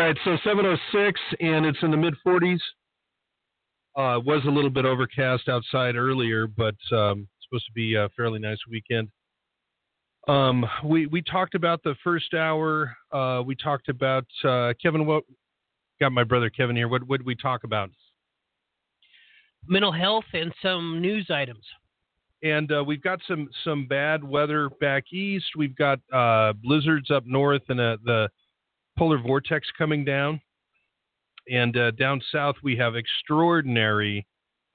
right, so 7:06, and it's in the mid 40s. It was a little bit overcast outside earlier, but it's supposed to be a fairly nice weekend. We talked about the first hour. We talked about Kevin. What got my brother Kevin here? What did we talk about? Mental health and some news items. And we've got some bad weather back east. We've got blizzards up north and the polar vortex coming down. And down south, we have extraordinary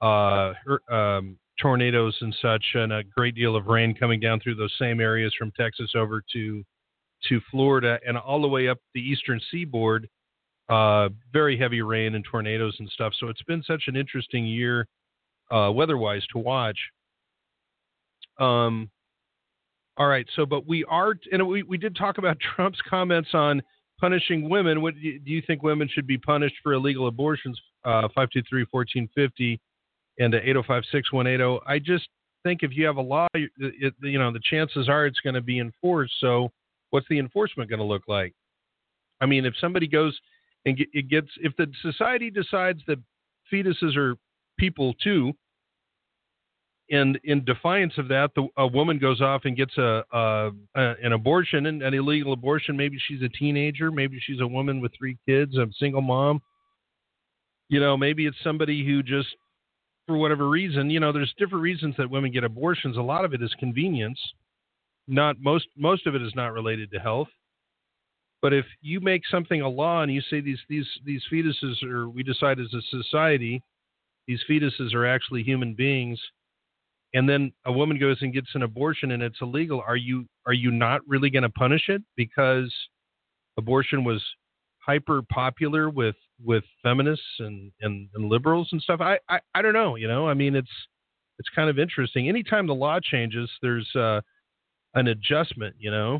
tornadoes and such, and a great deal of rain coming down through those same areas from Texas over to Florida and all the way up the eastern seaboard. Very heavy rain and tornadoes and stuff. So it's been such an interesting year weather-wise to watch. All right. So, but we are, and we did talk about Trump's comments on punishing women. What do you think women should be punished for illegal abortions? 523-1450 and 805-6180. I just think if you have a law, the chances are it's going to be enforced. So what's the enforcement going to look like? I mean, if somebody goes and if the society decides that fetuses are people too, and in defiance of that, a woman goes off and gets an abortion, an illegal abortion. Maybe she's a teenager. Maybe she's a woman with 3 kids, a single mom. Maybe it's somebody who just, for whatever reason, there's different reasons that women get abortions. A lot of it is convenience. Not most of it is not related to health. But if you make something a law and you say these fetuses are, we decide as a society, these fetuses are actually human beings, and then a woman goes and gets an abortion and it's illegal, are you not really going to punish it because abortion was hyper popular with feminists and liberals and stuff? I don't know. I mean, it's kind of interesting. Anytime the law changes, there's an adjustment.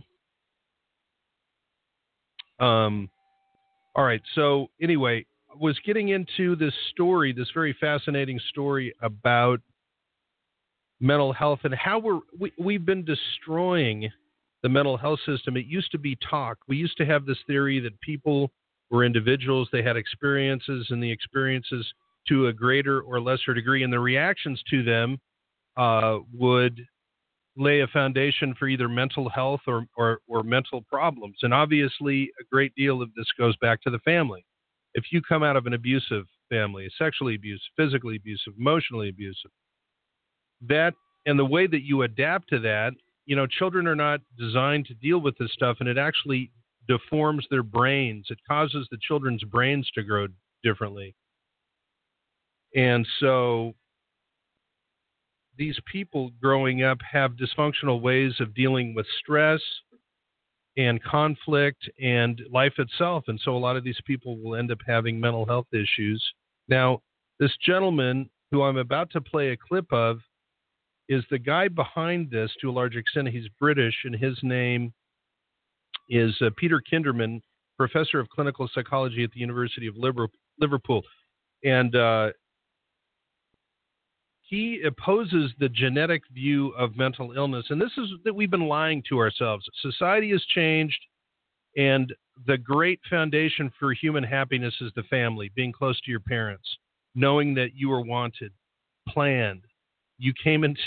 All right. So anyway, I was getting into this story, this very fascinating story about mental health and how we've been destroying the mental health system. It used to be talk. We used to have this theory that people were individuals. They had experiences, and the experiences to a greater or lesser degree, and the reactions to them would lay a foundation for either mental health or mental problems. And obviously, a great deal of this goes back to the family. If you come out of an abusive family, sexually abusive, physically abusive, emotionally abusive, that and the way that you adapt to that, children are not designed to deal with this stuff, and it actually deforms their brains. It causes the children's brains to grow differently. And so these people growing up have dysfunctional ways of dealing with stress and conflict and life itself. And so a lot of these people will end up having mental health issues. Now, this gentleman who I'm about to play a clip of is the guy behind this to a large extent. He's British, and his name is Peter Kinderman, professor of clinical psychology at the University of Liverpool. And he opposes the genetic view of mental illness. And this is that we've been lying to ourselves. Society has changed, and the great foundation for human happiness is the family, being close to your parents, knowing that you are wanted, planned. You came on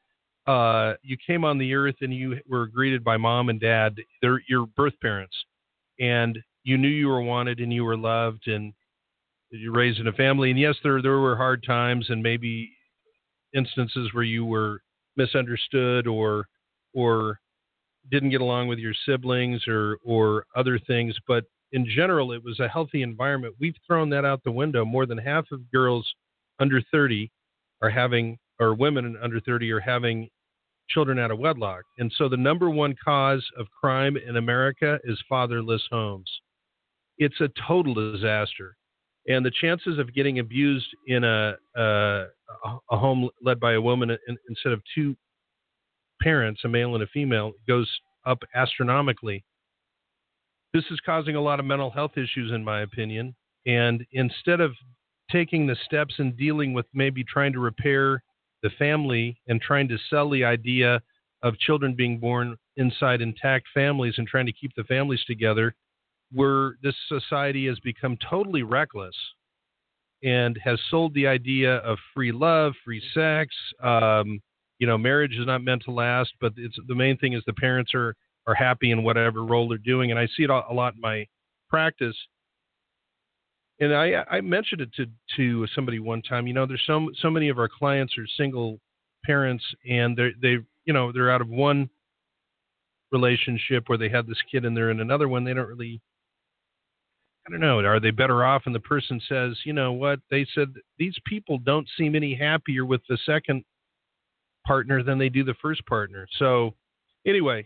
the earth and you were greeted by mom and dad. They're your birth parents, and you knew you were wanted and you were loved, and you raised in a family. And yes, there were hard times and maybe instances where you were misunderstood or didn't get along with your siblings or other things. But in general, it was a healthy environment. We've thrown that out the window. More than half of girls under 30 or women under 30 are having children out of wedlock. And so the number one cause of crime in America is fatherless homes. It's a total disaster. And the chances of getting abused in a home led by a woman instead of 2 parents, a male and a female, goes up astronomically. This is causing a lot of mental health issues, in my opinion. And instead of taking the steps and dealing with maybe trying to repair the family and trying to sell the idea of children being born inside intact families and trying to keep the families together, this society has become totally reckless and has sold the idea of free love, free sex. Marriage is not meant to last, but the main thing is the parents are happy in whatever role they're doing. And I see it a lot in my practice. And I mentioned it to somebody one time. There's so many of our clients are single parents, and they're out of one relationship where they had this kid and they're in another one. They don't really, I don't know, are they better off? And the person says, you know what? They said these people don't seem any happier with the second partner than they do the first partner. So anyway,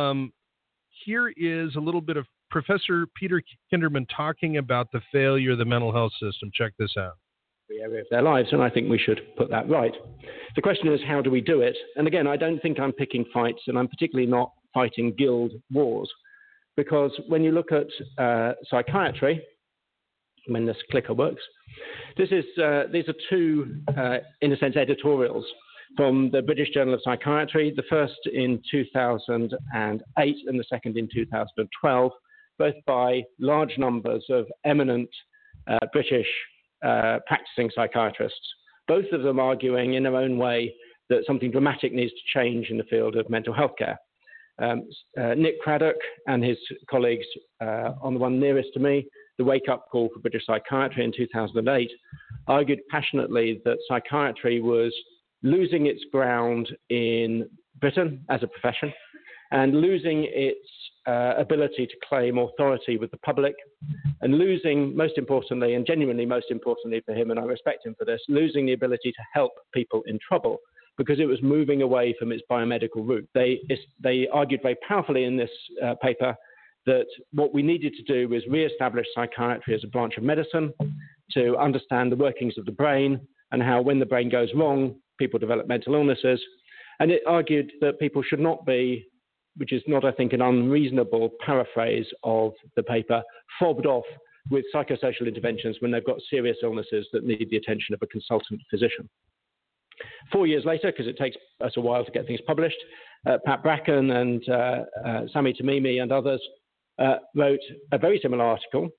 here is a little bit of Professor Peter Kinderman talking about the failure of the mental health system. Check this out. Every area of their lives, and I think we should put that right. The question is, how do we do it? And again, I don't think I'm picking fights, and I'm particularly not fighting guild wars, because when you look at psychiatry, when this clicker works, these are two, in a sense, editorials from the British Journal of Psychiatry, the first in 2008 and the second in 2012, both by large numbers of eminent British practicing psychiatrists, both of them arguing in their own way that something dramatic needs to change in the field of mental health care. Nick Craddock and his colleagues on the one nearest to me, the Wake Up Call for British Psychiatry in 2008, argued passionately that psychiatry was losing its ground in Britain as a profession and losing its ability to claim authority with the public, and losing, most importantly, and genuinely most importantly for him, and I respect him for this, losing the ability to help people in trouble because it was moving away from its biomedical route. They argued very powerfully in this paper that what we needed to do was re-establish psychiatry as a branch of medicine to understand the workings of the brain and how when the brain goes wrong, people develop mental illnesses. And it argued that people should not be, which is not, I think, an unreasonable paraphrase of the paper, fobbed off with psychosocial interventions when they've got serious illnesses that need the attention of a consultant physician. 4 years later, because it takes us a while to get things published, Pat Bracken and Sami Tamimi and others wrote a very similar article.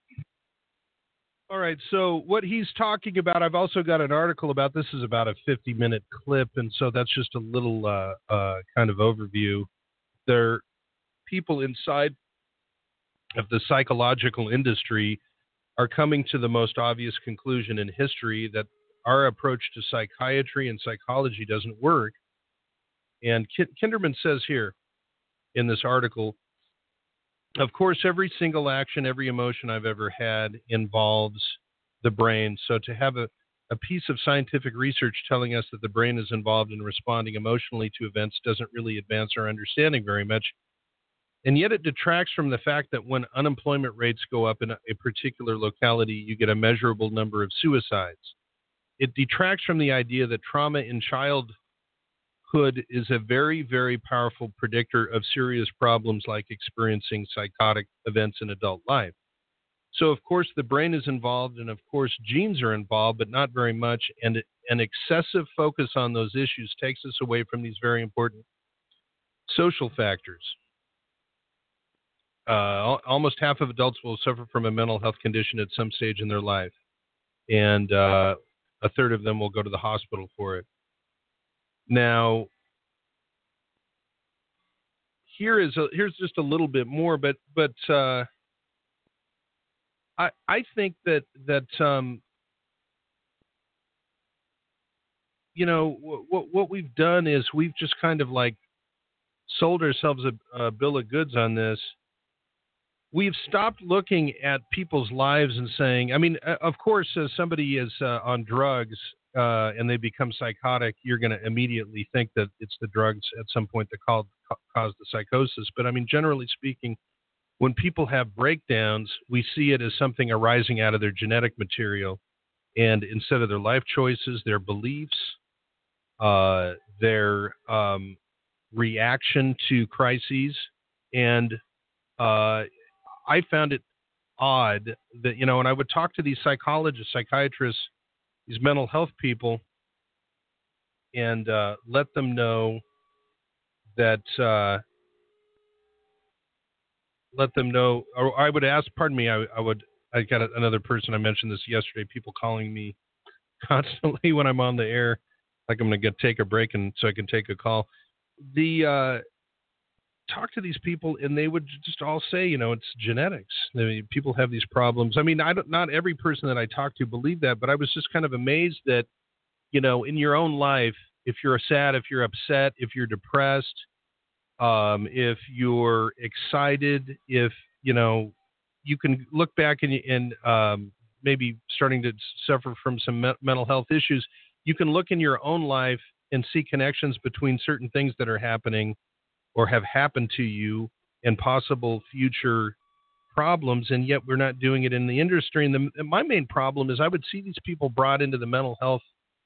All right, so what he's talking about, I've also got an article about this, is about a 50-minute clip, and so that's just a little kind of overview. There are people inside of the psychological industry are coming to the most obvious conclusion in history that our approach to psychiatry and psychology doesn't work. And Kinderman says here in this article, of course, every single action, every emotion I've ever had involves the brain. So to have a piece of scientific research telling us that the brain is involved in responding emotionally to events doesn't really advance our understanding very much. And yet it detracts from the fact that when unemployment rates go up in a particular locality, you get a measurable number of suicides. It detracts from the idea that trauma in childhood is a very, very powerful predictor of serious problems like experiencing psychotic events in adult life. So, of course, the brain is involved, and, of course, genes are involved, but not very much. And an excessive focus on those issues takes us away from these very important social factors. Almost half of adults will suffer from a mental health condition at some stage in their life, and a third of them will go to the hospital for it. Now, here's just a little bit more, but I think that what we've done is we've just kind of like sold ourselves a bill of goods on this. We've stopped looking at people's lives and saying, I mean, of course, as somebody is on drugs and they become psychotic, you're going to immediately think that it's the drugs at some point that caused the psychosis. But I mean, generally speaking, when people have breakdowns, we see it as something arising out of their genetic material. And instead of their life choices, their beliefs, their reaction to crises. And I found it odd that, when I would talk to these psychologists, psychiatrists, these mental health people, and let them know that let them know, or I would ask, pardon me, I got another person, I mentioned this yesterday, people calling me constantly when I'm on the air, like I'm going to take a break and so I can take a call. Talk to these people, and they would just all say, it's genetics. I mean, people have these problems. I mean, not every person that I talk to believe that, but I was just kind of amazed that, in your own life, if you're sad, if you're upset, if you're depressed, if you're excited, if, you can look back and maybe starting to suffer from some mental health issues, you can look in your own life and see connections between certain things that are happening or have happened to you and possible future problems, and yet we're not doing it in the industry. And my main problem is I would see these people brought into the mental health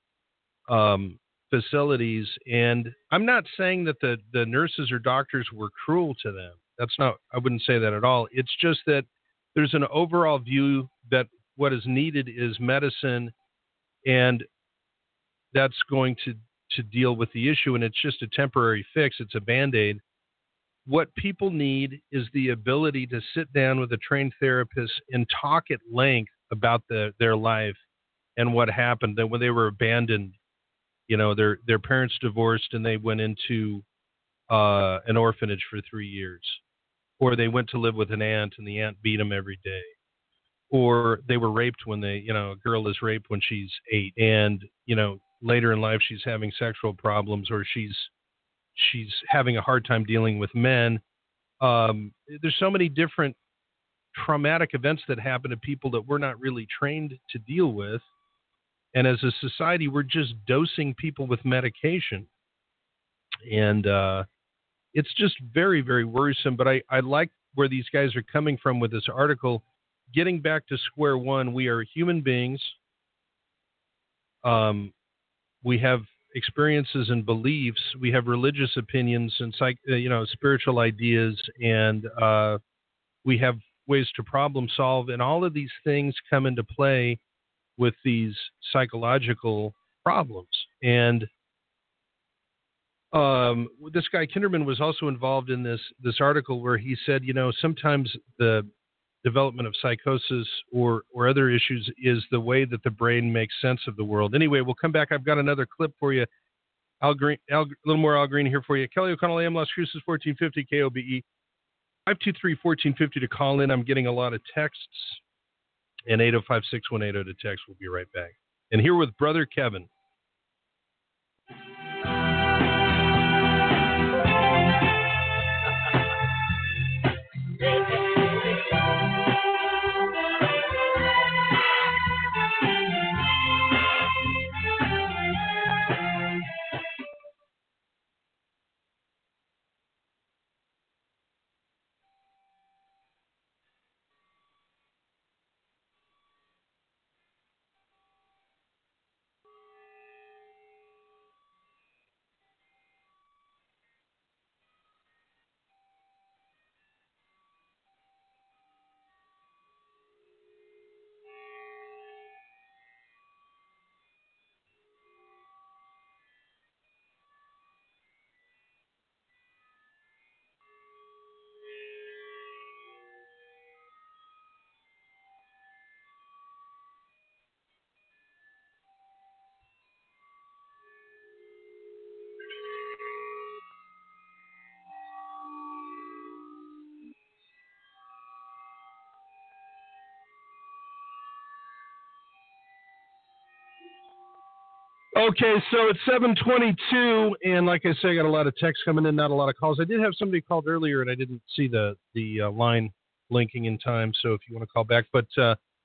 facilities, and I'm not saying that the nurses or doctors were cruel to them. I wouldn't say that at all. It's just that there's an overall view that what is needed is medicine, and that's going to deal with the issue, and it's just a temporary fix. It's a Band-Aid. What people need is the ability to sit down with a trained therapist and talk at length about their life and what happened. That when they were abandoned, their parents divorced and they went into an orphanage for 3 years, or they went to live with an aunt and the aunt beat them every day, or they were raped when a girl is raped when she's 8, and later in life she's having sexual problems, or she's having a hard time dealing with men. There's so many different traumatic events that happen to people that we're not really trained to deal with. And as a society, we're just dosing people with medication. And it's just very, very worrisome. But I like where these guys are coming from with this article. Getting back to square one, we are human beings. We have experiences and beliefs. We have religious opinions and spiritual ideas, and we have ways to problem solve. And all of these things come into play with these psychological problems. And this guy Kinderman was also involved in this article where he said, sometimes the development of psychosis or other issues is the way that the brain makes sense of the world. Anyway, we'll come back. I've got another clip for you. A little more Al Green here for you. Kelly O'Connell, AM Las Cruces, 1450 KOBE. 523-1450 to call in. I'm getting a lot of texts. And 805-6180 to text. We'll be right back. And here with Brother Kevin. Okay, so it's 7:22, and like I say, I got a lot of texts coming in, not a lot of calls. I did have somebody called earlier, and I didn't see the line blinking in time, so if you want to call back. But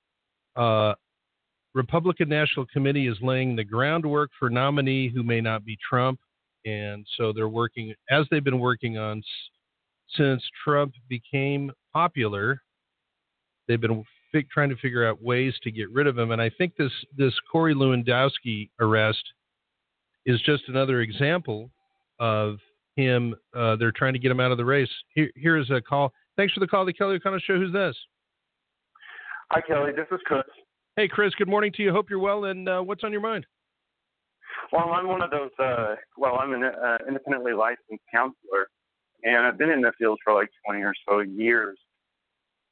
Republican National Committee is laying the groundwork for nominee who may not be Trump, and so they're working, as they've been working on since Trump became popular. They've been trying to figure out ways to get rid of him. And I think this Corey Lewandowski arrest is just another example of him. They're trying to get him out of the race. Here's a call. Thanks for the call, the Kelly O'Connell Show. Who's this? Hi, Kelly. This is Chris. Hey, Chris. Good morning to you. Hope you're well. And what's on your mind? Well, I'm one of those, I'm an independently licensed counselor, and I've been in the field for like 20 or so years.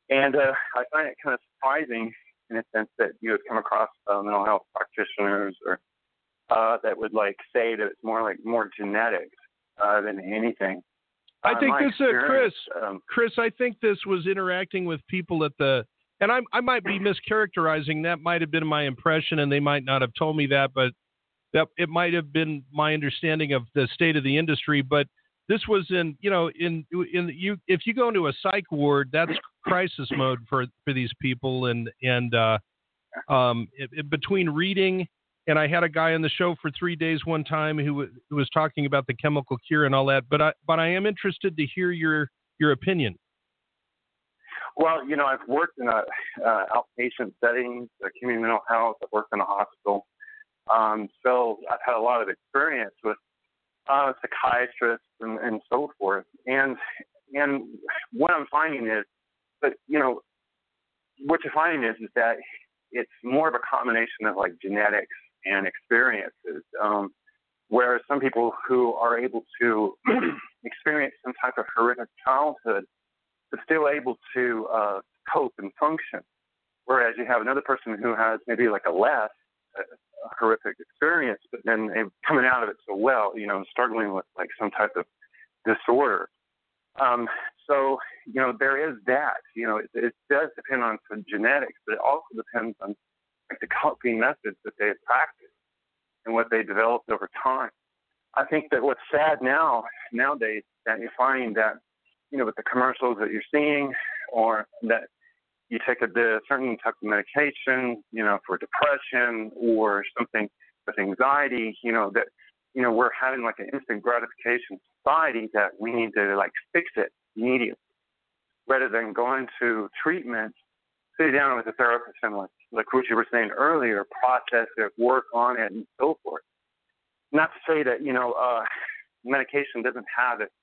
And I find it kind of surprising in a sense that you would come across mental health practitioners or that would like say that it's more genetics than anything. I think this, Chris, I think this was interacting with people at the, and I might be mischaracterizing. That might have been my impression, and they might not have told me that, but that it might have been my understanding of the state of the industry. But this was in if you go into a psych ward, that's crisis mode for these people, and between reading. And I had a guy on the show for 3 days one time who was talking about the chemical cure and all that. But I am interested to hear your opinion. Well, I've worked in outpatient settings, community mental health. I've worked in a hospital. So I've had a lot of experience with psychiatrists and so forth. And what I'm finding is that, what you're finding is that it's more of a combination of like genetics and experiences, whereas some people who are able to experience some type of horrific childhood are still able to cope and function, whereas you have another person who has maybe like a less horrific experience, but then they're coming out of it so well, struggling with like some type of disorder. So, there is that, it does depend on some genetics, but it also depends on like the coping methods that they practice and what they developed over time. I think that what's sad nowadays that you find that, with the commercials that you're seeing, or that you take a certain type of medication, for depression or something with anxiety, that, we're having like an instant gratification society that we need to like fix it immediately, rather than going to treatment, sit down with a therapist and like what you were saying earlier, process it, work on it, and so forth. Not to say that, medication doesn't have its,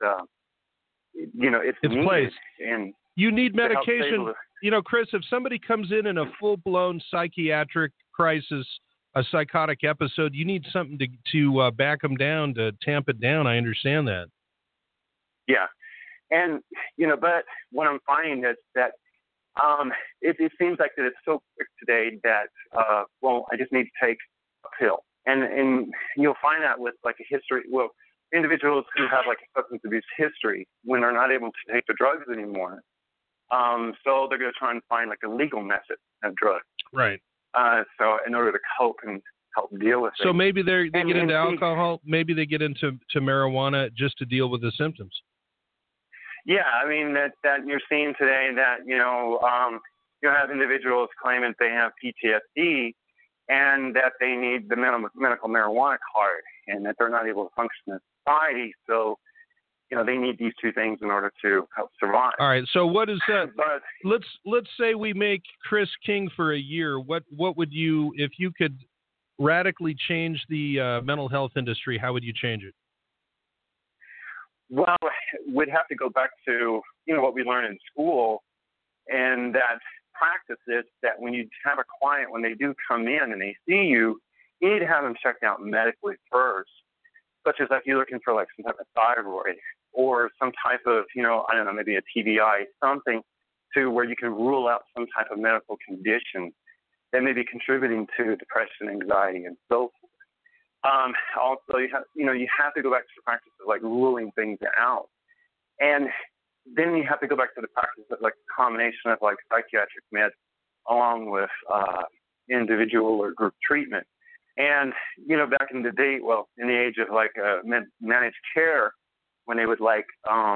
its place. And you need medication. Chris, if somebody comes in a full-blown psychiatric crisis, a psychotic episode, you need something to back them down, to tamp it down. I understand that. Yeah. And, but what I'm finding is that it seems like that it's so quick today that, I just need to take a pill. And you'll find that with like a history, individuals who have like a substance abuse history, when they're not able to take the drugs anymore, so they're going to try and find like a legal method of drugs. Right. So in order to cope and help deal with it. So maybe they get into alcohol, maybe they get into marijuana just to deal with the symptoms. Yeah, I mean that you're seeing today that you have individuals claiming they have PTSD and that they need the medical marijuana card, and that they're not able to function in society. So, they need these two things in order to help survive. All right. So what is that? But let's say we make Chris king for a year. What would you, if you could radically change the mental health industry, how would you change it? Well, we'd have to go back to, what we learned in school, and that practice is that when you have a client, when they do come in and they see you, you need to have them checked out medically first, such as if you're looking for like some type of thyroid or some type of, maybe a TBI, something to where you can rule out some type of medical condition that may be contributing to depression, anxiety, and so forth. Also, you have to go back to the practice of like ruling things out, and then you have to go back to the practice of like a combination of like psychiatric meds along with individual or group treatment. And back in the day, in the age of like managed care, when they would like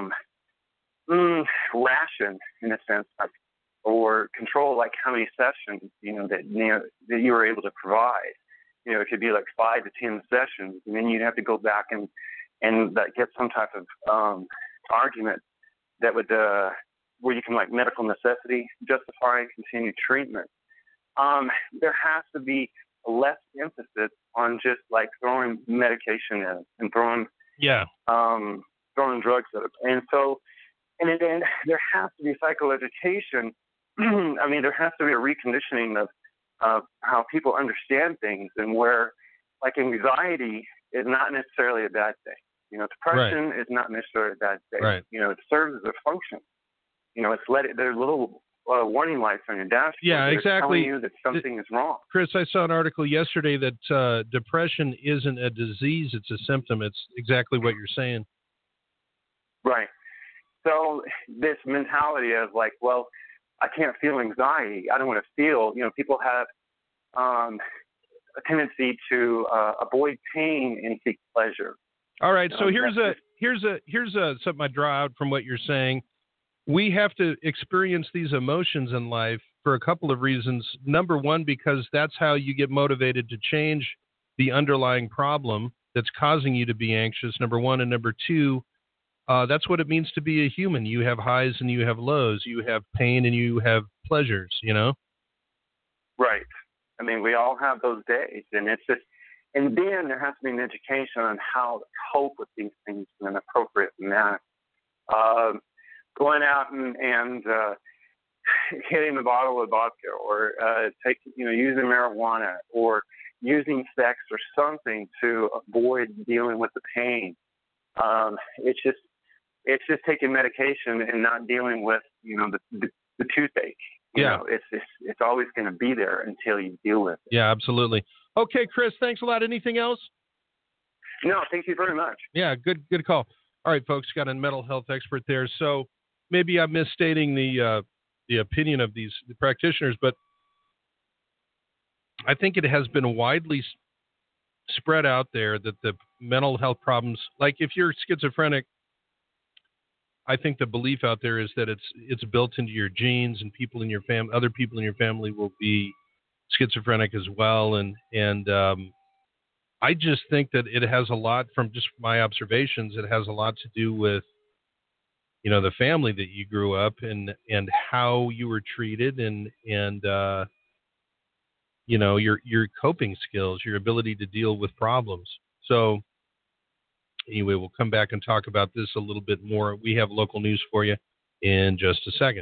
ration in a sense, like, or control like how many sessions that you were able to provide. It could be like 5 to 10 sessions, and then you'd have to go back and that get some type of argument that would where you can like medical necessity justify continued treatment. There has to be less emphasis on just like throwing medication in and throwing drugs at it. And so, and then there has to be psychoeducation. I mean, there has to be a reconditioning of how people understand things, and where like anxiety is not necessarily a bad thing. Depression is not necessarily a bad thing. Right. It serves as a function. There's little warning lights on your dashboard. Yeah, that are exactly. telling you that something is wrong. Chris, I saw an article yesterday that depression isn't a disease; it's a symptom. It's exactly what you're saying. Right. So this mentality of like, well, I can't feel anxiety. I don't want to feel. People have a tendency to avoid pain and seek pleasure. All right. So here's something I draw out from what you're saying. We have to experience these emotions in life for a couple of reasons. Number one, because that's how you get motivated to change the underlying problem that's causing you to be anxious. Number one, and number two, that's what it means to be a human. You have highs and you have lows. You have pain and you have pleasures, Right. I mean, we all have those days, and it's just, and then there has to be an education on how to cope with these things in an appropriate manner. Going out and hitting the bottle of vodka, or using marijuana, or using sex or something to avoid dealing with the pain. It's just taking medication and not dealing with the toothache. It's always going to be there until you deal with it. Yeah, absolutely. Okay, Chris, thanks a lot. Anything else? No, thank you very much. Yeah, good call. All right, folks, got a mental health expert there. So maybe I'm misstating the opinion of the practitioners, but I think it has been widely spread out there that the mental health problems, like if you're schizophrenic, I think the belief out there is that it's built into your genes, and people in your other people in your family will be schizophrenic as well. And I just think that it has a lot, from just my observations, it has a lot to do with, the family that you grew up in and how you were treated and your coping skills, your ability to deal with problems. So anyway, we'll come back and talk about this a little bit more. We have local news for you in just a second.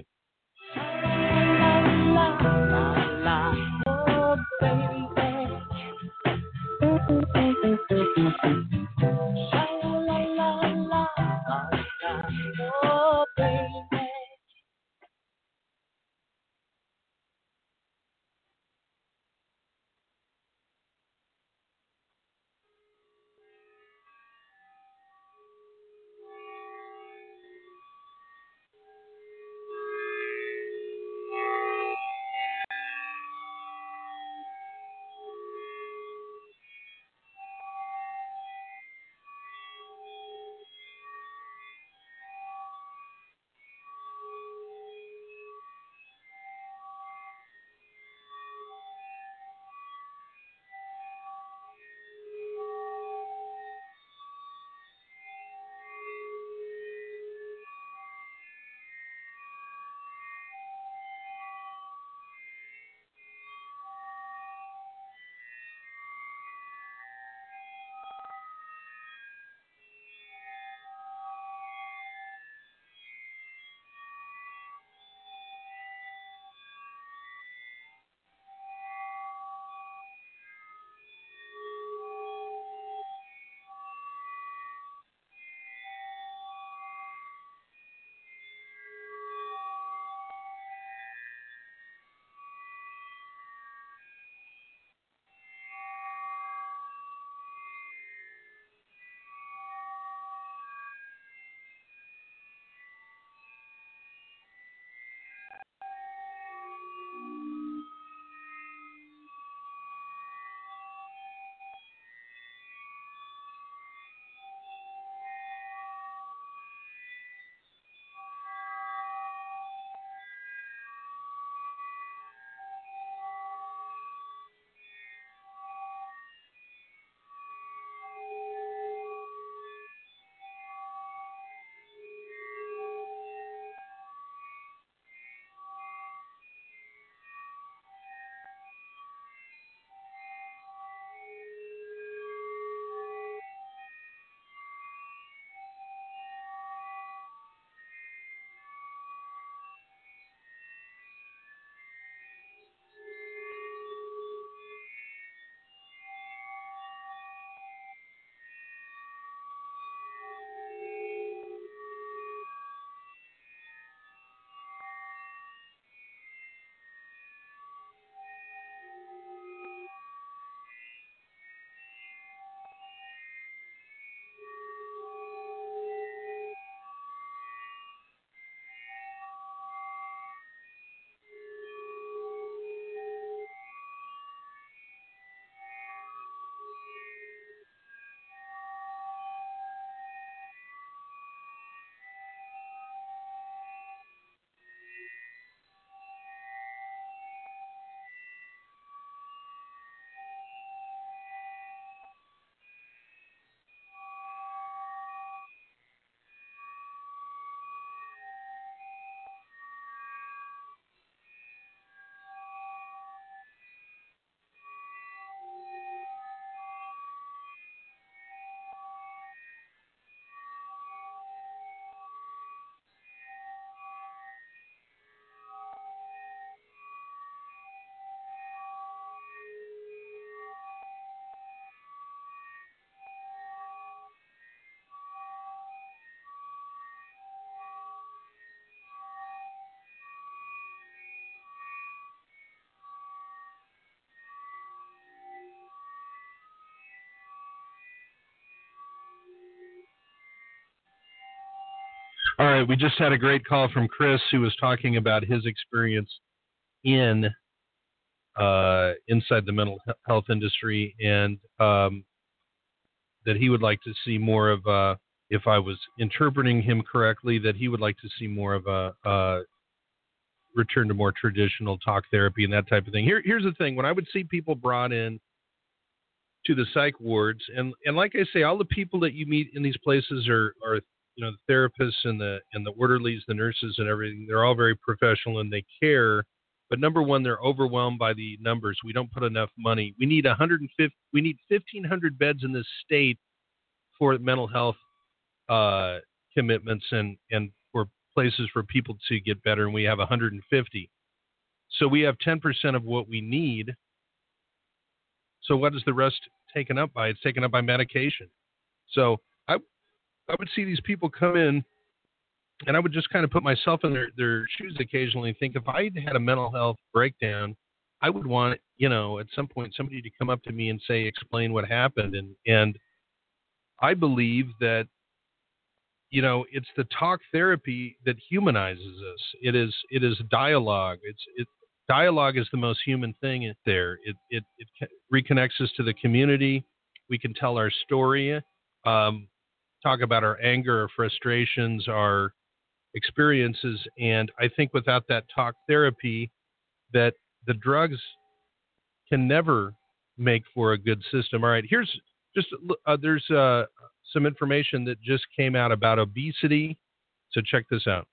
All right, we just had a great call from Chris who was talking about his experience in inside the mental health industry, and that he would like to see more of if I was interpreting him correctly, that he would like to see more of a return to more traditional talk therapy and that type of thing. Here's the thing: when I would see people brought in to the psych wards, and like I say, all the people that you meet in these places are the therapists and the orderlies, the nurses, and everything. They're all very professional and they care. But number one, they're overwhelmed by the numbers. We don't put enough money. We need 1,500 beds in this state for mental health commitments and for places for people to get better, and we have 150. So we have 10% of what we need. So what is the rest taken up by? It's taken up by medication. So I would see these people come in, and I would just kind of put myself in their shoes occasionally and think, if I had a mental health breakdown, I would want, at some point somebody to come up to me and say, explain what happened. And I believe that, it's the talk therapy that humanizes us. It is dialogue. Dialogue is the most human thing there. It reconnects us to the community. We can tell our story, talk about our anger, our frustrations, our experiences. And I think without that talk therapy, that the drugs can never make for a good system. All right, here's just there's some information that just came out about obesity. So check this out.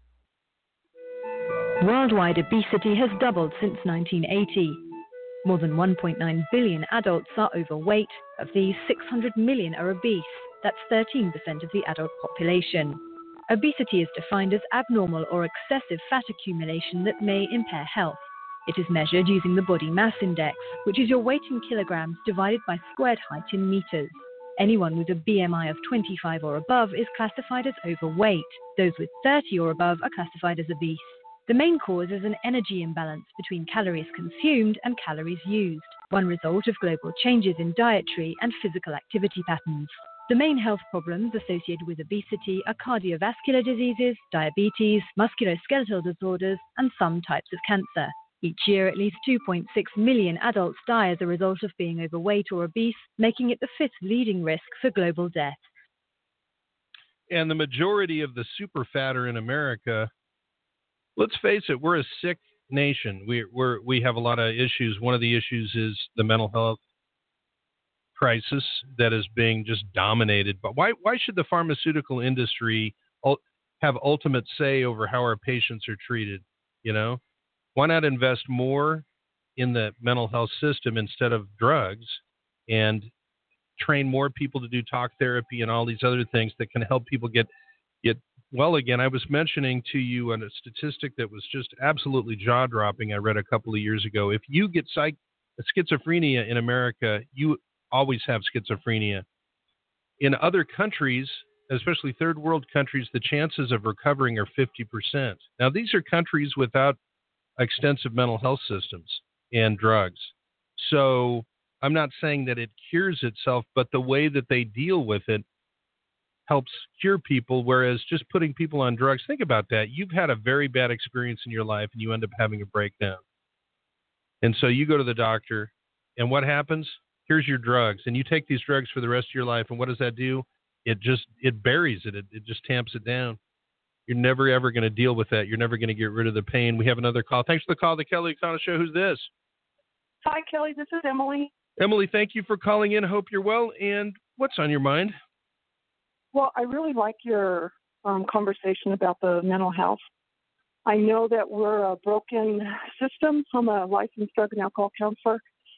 Worldwide obesity has doubled since 1980. More than 1.9 billion adults are overweight. Of these, 600 million are obese. That's 13% of the adult population. Obesity is defined as abnormal or excessive fat accumulation that may impair health. It is measured using the body mass index, which is your weight in kilograms divided by squared height in meters. Anyone with a BMI of 25 or above is classified as overweight. Those with 30 or above are classified as obese. The main cause is an energy imbalance between calories consumed and calories used, one result of global changes in dietary and physical activity patterns. The main health problems associated with obesity are cardiovascular diseases, diabetes, musculoskeletal disorders, and some types of cancer. Each year, at least 2.6 million adults die as a result of being overweight or obese, making it the fifth leading risk for global death. And the majority of the super fat are in America. Let's face it, we're a sick nation. We have a lot of issues. One of the issues is the mental health crisis that is being just dominated. But why should the pharmaceutical industry have ultimate say over how our patients are treated? Why not invest more in the mental health system instead of drugs, and train more people to do talk therapy and all these other things that can help people get well again? I was mentioning to you on a statistic that was just absolutely jaw-dropping I read a couple of years ago. If you get schizophrenia in America, you always have schizophrenia. In other countries, especially third world countries, the chances of recovering are 50%. Now, these are countries without extensive mental health systems and drugs. So I'm not saying that it cures itself, but the way that they deal with it helps cure people, whereas just putting people on drugs, think about that. You've had a very bad experience in your life and you end up having a breakdown. And so you go to the doctor, and what happens? Here's your drugs. And you take these drugs for the rest of your life. And what does that do? It buries it. It just tamps it down. You're never, ever going to deal with that. You're never going to get rid of the pain. We have another call. Thanks for the call, The Kelly O'Connell Show. Who's this? Hi, Kelly. This is Emily. Emily, thank you for calling in. Hope you're well. And what's on your mind? Well, I really like your conversation about the mental health. I know that we're a broken system. I'm a licensed drug and alcohol counselor,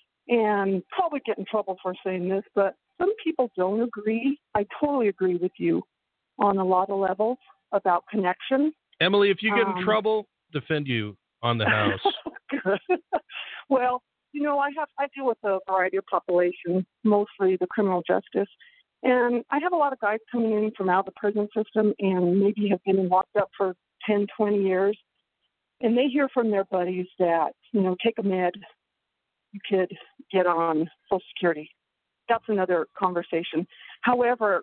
and probably get in trouble for saying this, but some people don't agree. I totally agree with you on a lot of levels about connection. Emily, if you get in trouble, defend you on the house. Good. Well, I deal with a variety of populations, mostly the criminal justice. And I have a lot of guys coming in from out of the prison system and maybe have been locked up for 10, 20 years. And they hear from their buddies that, take a med, you could get on Social Security. That's another conversation. However,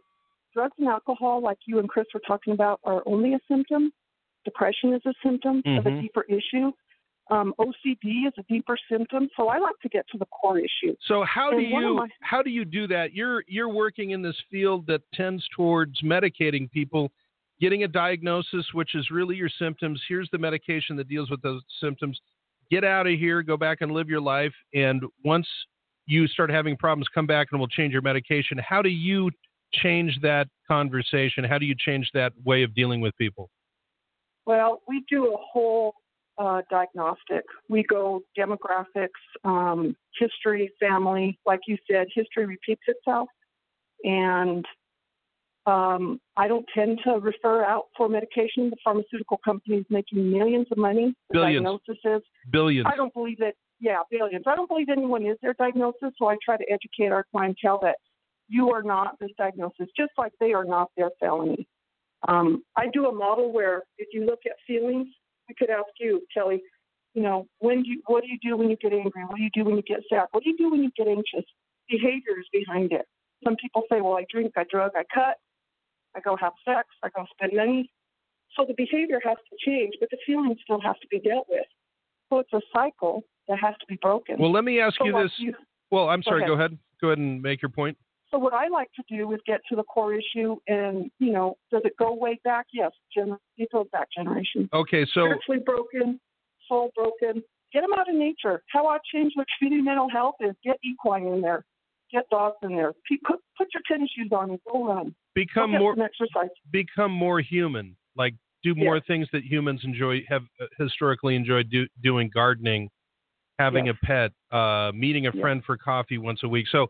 drugs and alcohol, like you and Chris were talking about, are only a symptom. Depression is a symptom of a deeper issue. OCD is a deeper symptom. So I like to get to the core issue. So how do you do that? You're working in this field that tends towards medicating people, getting a diagnosis, which is really your symptoms. Here's the medication that deals with those symptoms. Get out of here, go back and live your life. And once you start having problems, come back and we'll change your medication. How do you change that conversation? How do you change that way of dealing with people? Well, we do a whole diagnostic. We go demographics, history, family. Like you said, history repeats itself. And I don't tend to refer out for medication. The pharmaceutical companies making millions of money. Billions. Diagnosis. Billions. I don't believe that. Yeah, billions. I don't believe anyone is their diagnosis. So I try to educate our clientele that you are not this diagnosis, just like they are not their felony. I do a model where if you look at feelings, we could ask you, Kelly, what do you do when you get angry? What do you do when you get sad? What do you do when you get anxious? Behaviors behind it. Some people say, well, I drink, I drug, I cut, I go have sex, I go spend money. So the behavior has to change, but the feeling still has to be dealt with. So it's a cycle that has to be broken. Well, let me ask you this. Well, I'm sorry. Go ahead. Go ahead and make your point. So what I like to do is get to the core issue, and does it go way back? Yes, it goes back generations. Okay, so spiritually broken, soul broken. Get them out of nature. How I change with treating mental health is get equine in there, get dogs in there. Put your tennis shoes on and go run. Become more human. Like do more things that humans have historically enjoyed doing: gardening, having a pet, meeting a friend for coffee once a week. So,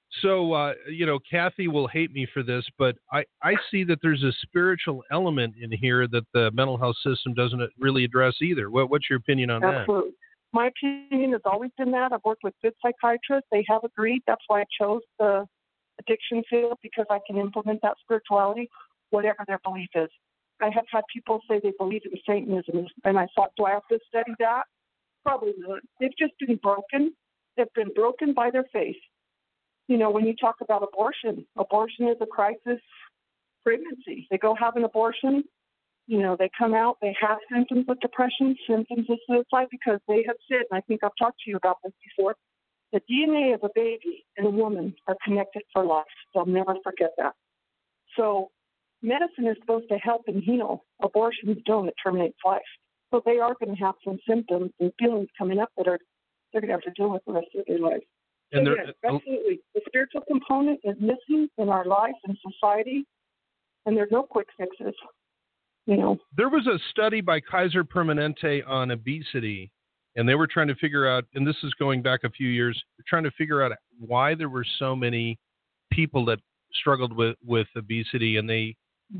Kathy will hate me for this, but I see that there's a spiritual element in here that the mental health system doesn't really address either. What's your opinion on that? Absolutely. My opinion has always been that. I've worked with good psychiatrists. They have agreed. That's why I chose the addiction field, because I can implement that spirituality, whatever their belief is. I have had people say they believe in Satanism, and I thought, do I have to study that? Probably not. They've just been broken. They've been broken by their faith. When you talk about abortion is a crisis pregnancy. They go have an abortion. They come out, they have symptoms of depression, symptoms of suicide, because they have said, and I think I've talked to you about this before, the DNA of a baby and a woman are connected for life. They'll never forget that. So medicine is supposed to help and heal. Abortions don't. It terminates life. So they are going to have some symptoms and feelings coming up that they're going to have to deal with the rest of their life. And absolutely. The spiritual component is missing in our life and society, and there's no quick fixes. There was a study by Kaiser Permanente on obesity, and they were trying to figure out, and this is going back a few years, trying to figure out why there were so many people that struggled with obesity, and they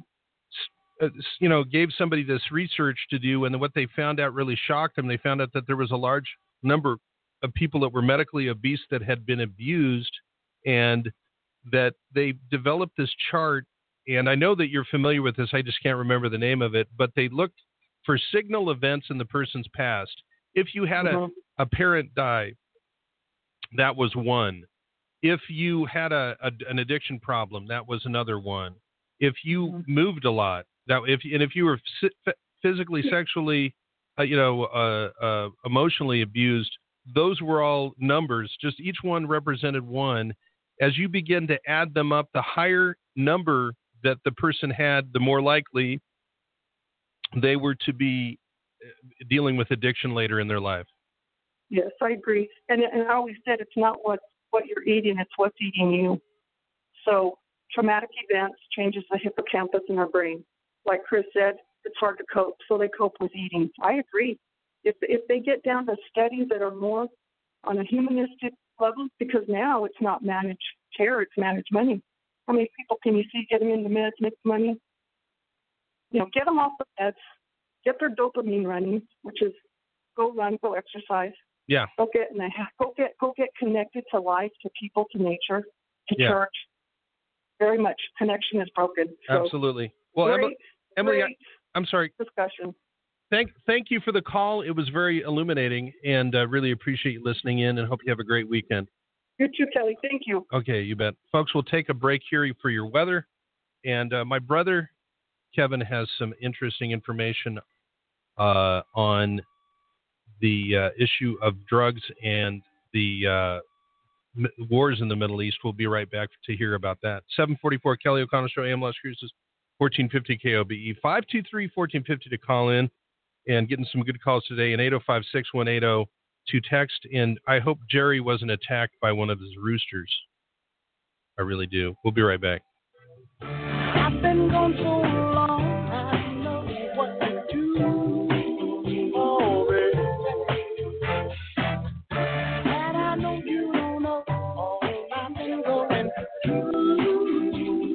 gave somebody this research to do, and what they found out really shocked them. They found out that there was a large number of people that were medically obese that had been abused, and that they developed this chart. And I know that you're familiar with this. I just can't remember the name of it, but they looked for signal events in the person's past. If you had a parent die, that was one. If you had an addiction problem, that was another one. If you moved a lot, if you were physically, sexually, emotionally abused, those were all numbers. Just each one represented one. As you begin to add them up, the higher number that the person had, the more likely they were to be dealing with addiction later in their life. Yes, I agree. And I always said it's not what you're eating, it's what's eating you. So traumatic events changes the hippocampus in our brain. Like Chris said, it's hard to cope, so they cope with eating. I agree. If they get down to studies that are more on a humanistic level, because now it's not managed care, it's managed money. How many people can you see getting into meds, make money? Get them off the meds, get their dopamine running, which is go run, go exercise. Yeah. Go get connected to life, to people, to nature, to church. Very much connection is broken. So absolutely. Well, Emily, I'm sorry. Discussion. Thank you for the call. It was very illuminating, and really appreciate you listening in, and hope you have a great weekend. You too, Kelly. Thank you. Okay, you bet. Folks, we'll take a break here for your weather, And my brother, Kevin, has some interesting information on the issue of drugs and the wars in the Middle East. We'll be right back to hear about that. 744 Kelly O'Connor Show, AM Las Cruces, 1450 KOBE. 523-1450 to call in, and getting some good calls today, and 805-6180 to text. And I hope Jerry wasn't attacked by one of his roosters. I really do. We'll be right back. I've been gone so long, I know what to do. Oh, baby. And I know you don't know all I've been going through.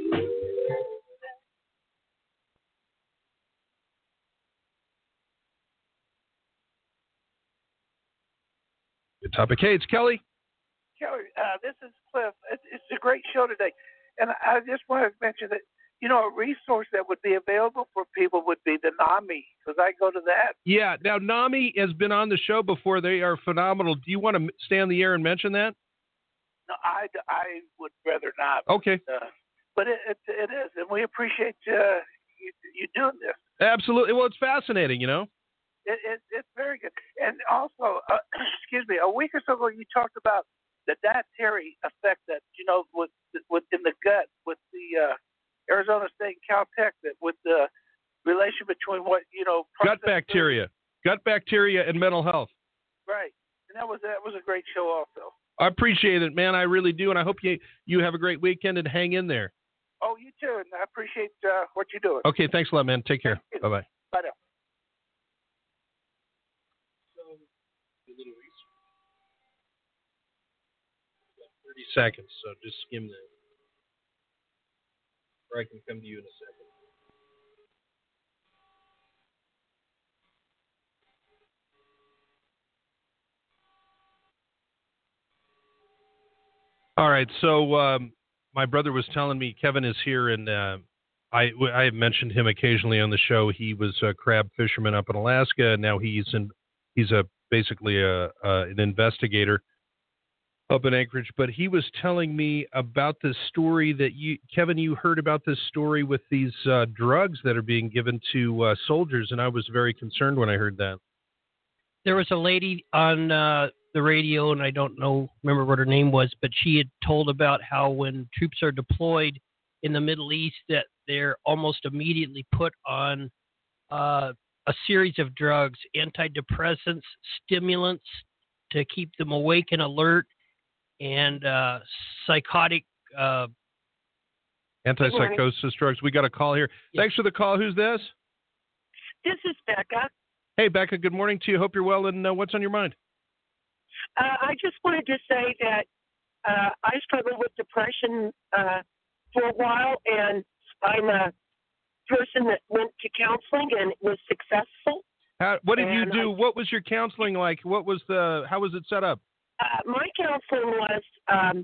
Good topic. Hey, it's Kelly. Kelly, this is Cliff. It's a great show today. And I just want to mention that, a resource that would be available for people would be the NAMI, because I go to that. Yeah. Now, NAMI has been on the show before. They are phenomenal. Do you want to stay on the air and mention that? No, I would rather not. Okay. But it is, and we appreciate you doing this. Absolutely. Well, it's fascinating, It's very good. And also, excuse me, a week or so ago you talked about the dietary effect that, with in the gut with the Arizona State and Caltech, that with the relation between what, gut bacteria and mental health. Right. And that was a great show also. I appreciate it, man. I really do. And I hope you have a great weekend and hang in there. Oh, you too. And I appreciate what you're doing. Okay. Thanks a lot, man. Take care. Bye-bye. Bye now. 30 seconds, so just skim that. Or I can come to you in a second. All right, so my brother was telling me Kevin is here, and I have mentioned him occasionally on the show. He was a crab fisherman up in Alaska, and now he's basically an investigator up in Anchorage. But he was telling me about this story that Kevin, you heard about this story with these drugs that are being given to soldiers, and I was very concerned when I heard that. There was a lady on the radio, and I don't remember what her name was, but she had told about how when troops are deployed in the Middle East that they're almost immediately put on a series of drugs, antidepressants, stimulants to keep them awake and alert, and psychotic antipsychosis drugs. We got a call here. Yeah. Thanks for the call. Who's this? This is Becca. Hey, Becca, good morning to you. Hope you're well, and what's on your mind? I just wanted to say that I struggled with depression for a while, and I'm a person that went to counseling and was successful. What did you do? What was your counseling like? How was it set up? My counseling was,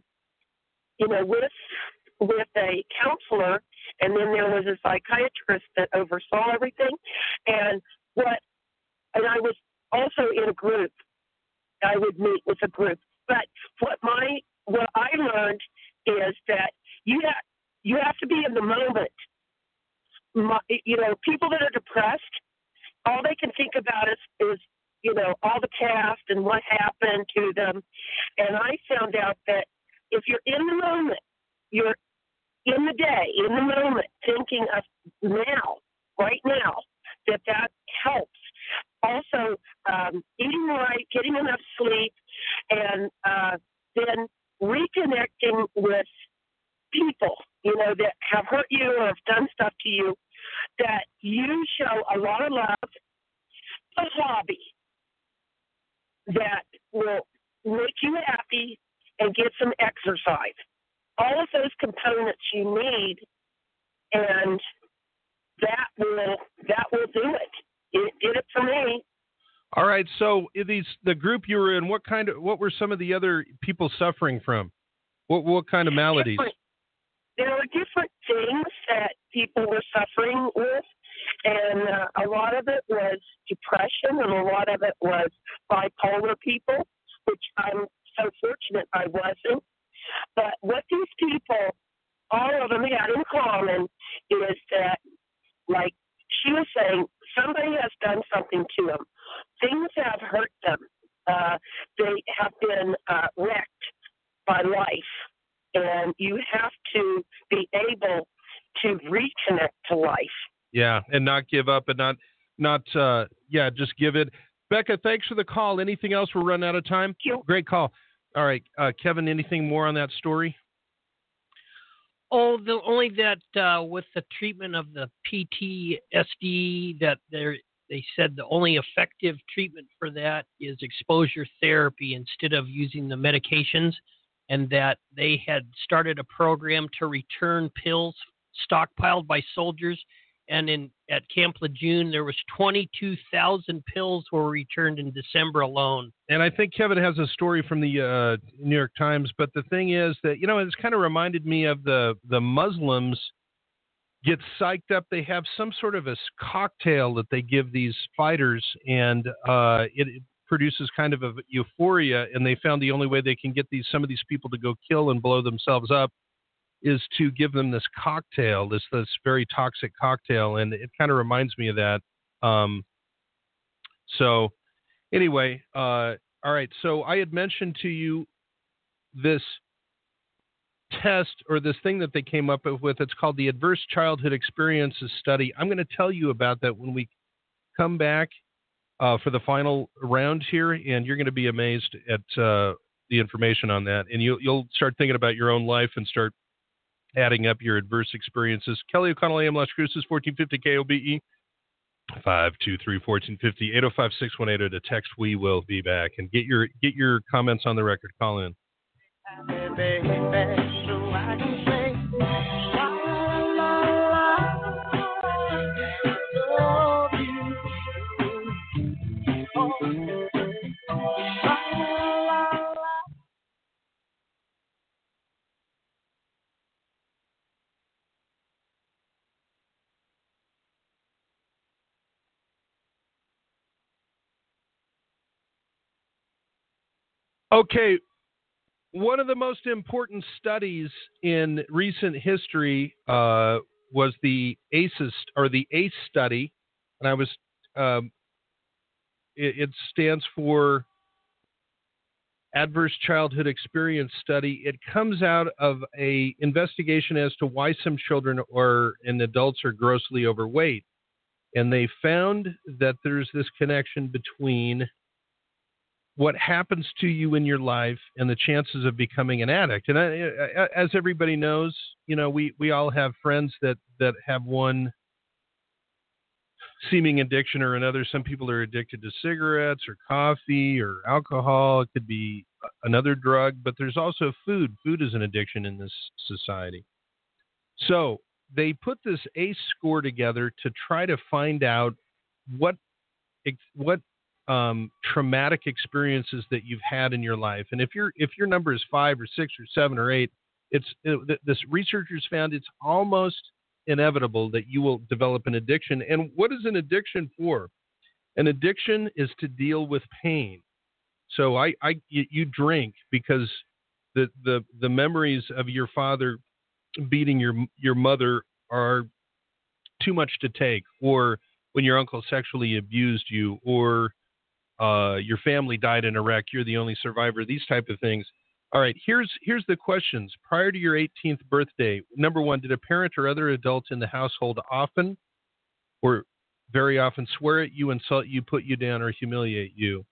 with a counselor, and then there was a psychiatrist that oversaw everything, and I was also in a group. I would meet with a group, but what I learned is that you have to be in the moment. People that are depressed, all they can think about is all the past and what happened to them. And I found out that if you're in the moment, you're in the day, in the moment, thinking of now, right now, that helps. Also, eating right, getting enough sleep, and then reconnecting with people, that have hurt you or have done stuff to you, that you show a lot of love, a hobby that will make you happy, and get some exercise. All of those components you need, and that will do it. It did it for me. All right. So the group you were in, what were some of the other people suffering from? What kind of maladies? There were different things that people were suffering with, and a lot of it was depression, and a lot of it was bipolar people, which I'm so fortunate I wasn't. But what these people, all of them had in common she was saying somebody has done something to them. Things have hurt them. They have been wrecked by life, and you have to be able to reconnect to life. Yeah, and not give up, and not just give it. Becca, thanks for the call. Anything else? We're running out of time. Thank you. Great call. All right, Kevin, anything more on that story? Oh, only that with the treatment of the PTSD, that they said the only effective treatment for that is exposure therapy instead of using the medications, and that they had started a program to return pills stockpiled by soldiers. And at Camp Lejeune, there was 22,000 pills were returned in December alone. And I think Kevin has a story from the New York Times. But the thing is that, it's kind of reminded me of the Muslims get psyched up. They have some sort of a cocktail that they give these fighters, and it produces kind of a euphoria. And they found the only way they can get some of these people to go kill and blow themselves up is to give them this cocktail, this very toxic cocktail, and it kind of reminds me of that. So anyway, all right. So I had mentioned to you this test or this thing that they came up with. It's called the Adverse Childhood Experiences Study. I'm going to tell you about that when we come back for the final round here, and you're going to be amazed at the information on that, and you'll start thinking about your own life and start adding up your adverse experiences. Kelly O'Connell, AM Las Cruces, 1450 KOBE, 523-1450, 805-6180 to text. We will be back. And get your comments on the record. Call in. Okay, one of the most important studies in recent history was the ACEs, or the ACE study, and I was it stands for Adverse Childhood Experience Study. It comes out of a investigation as to why some children and adults are grossly overweight, and they found that there's this connection between what happens to you in your life and the chances of becoming an addict. And as everybody knows, we all have friends that have one seeming addiction or another. Some people are addicted to cigarettes or coffee or alcohol. It could be another drug, but there's also food. Food is an addiction in this society. So they put this ACE score together to try to find out what traumatic experiences that you've had in your life. And if your number is 5 or 6 or 7 or 8, this researchers found it's almost inevitable that you will develop an addiction. And what is an addiction for? An addiction is to deal with pain. So you drink because the memories of your father beating your mother are too much to take, or when your uncle sexually abused you, or your family died in a wreck, you're the only survivor, these type of things. All right, here's the questions. Prior to your 18th birthday, number 1, did a parent or other adult in the household often or very often swear at you, insult you, put you down, or humiliate you?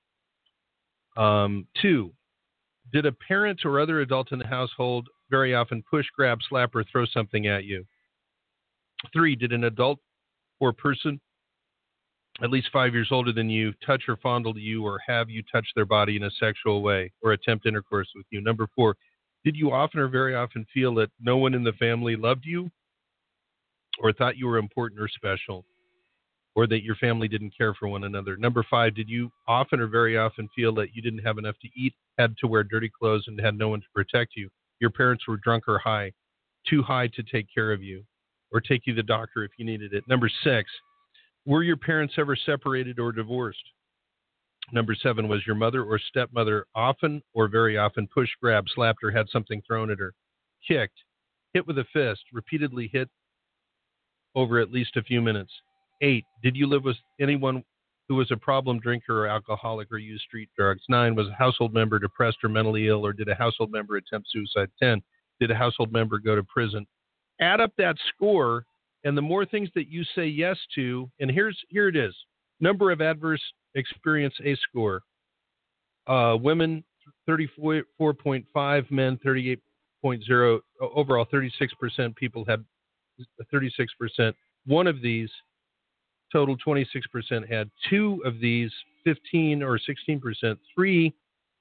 2, did a parent or other adult in the household very often push, grab, slap, or throw something at you? 3, did an adult or person at least 5 years older than you touch or fondle you, or have you touch their body in a sexual way or attempt intercourse with you? Number 4, did you often or very often feel that no one in the family loved you or thought you were important or special, or that your family didn't care for one another? Number 5, did you often or very often feel that you didn't have enough to eat, had to wear dirty clothes, and had no one to protect you? Your parents were drunk or high, too high to take care of you or take you to the doctor if you needed it. Number 6, were your parents ever separated or divorced? Number 7, was your mother or stepmother often or very often pushed, grabbed, slapped, or had something thrown at her, kicked, hit with a fist, repeatedly hit over at least a few minutes? 8, did you live with anyone who was a problem drinker or alcoholic or used street drugs? 9, was a household member depressed or mentally ill, or did a household member attempt suicide? 10, did a household member go to prison? Add up that score, and the more things that you say yes to, and here it is. Number of adverse experience A score. Women 34.5, men 38.0. Overall, 36% people had 36%. One of these, total 26% had. 2 of these, 15 or 16%. 3,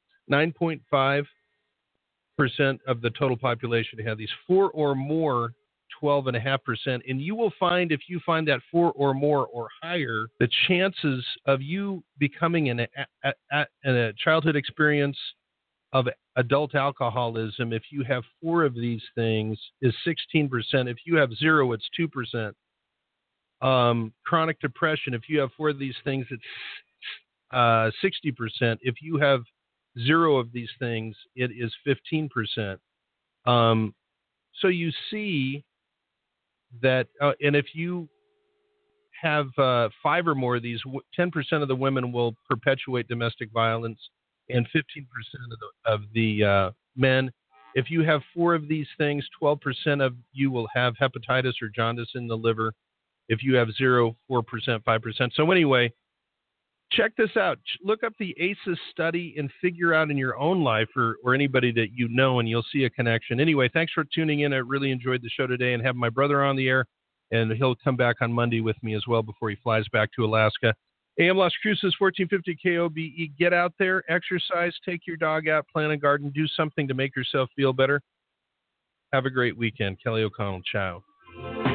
9.5% of the total population had these. 4 or more, 12.5%. And you will find, if you find that 4 or more or higher, the chances of you becoming a childhood experience of adult alcoholism, if you have 4 of these things, is 16%. If you have 0, it's 2%. Chronic depression, if you have 4 of these things, it's 60%. If you have 0 of these things, it is 15%. So you see that, and if you have 5 or more of these, 10% of the women will perpetuate domestic violence, and 15% of the men. If you have 4 of these things, 12% of you will have hepatitis or jaundice in the liver. If you have 0, 4%, 5%. So anyway, check this out. Look up the ACEs study and figure out in your own life or anybody that you know, and you'll see a connection. Anyway, thanks for tuning in. I really enjoyed the show today, and having my brother on the air, and he'll come back on Monday with me as well before he flies back to Alaska. AM Las Cruces, 1450 KOBE. Get out there, exercise, take your dog out, plant a garden, do something to make yourself feel better. Have a great weekend. Kelly O'Connell, ciao.